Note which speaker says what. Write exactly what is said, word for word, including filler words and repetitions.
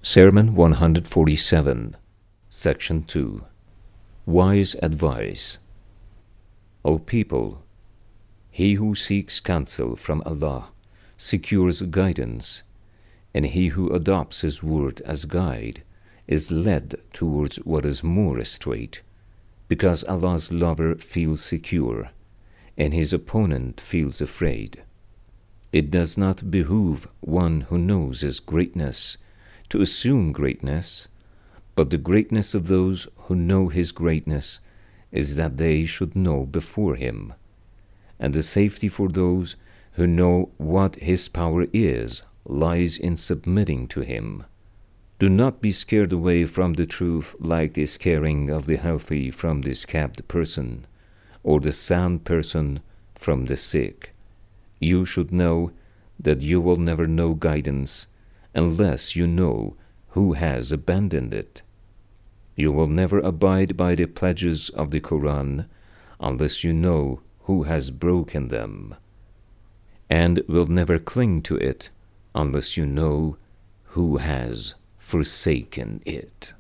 Speaker 1: Sermon one forty-seven, Section two. Wise Advice. O people, he who seeks counsel from Allah secures guidance, and he who adopts his word as guide is led towards what is more straight, because Allah's lover feels secure, and his opponent feels afraid. It does not behoove one who knows his greatness to assume greatness, but the greatness of those who know his greatness is that they should know before him, and the safety for those who know what his power is lies in submitting to him. Do not be scared away from the truth like the scaring of the healthy from the scabbed person, or the sound person from the sick. You should know that you will never know guidance unless you know who has abandoned it. You will never abide by the pledges of the Quran unless you know who has broken them, and will never cling to it unless you know who has forsaken it.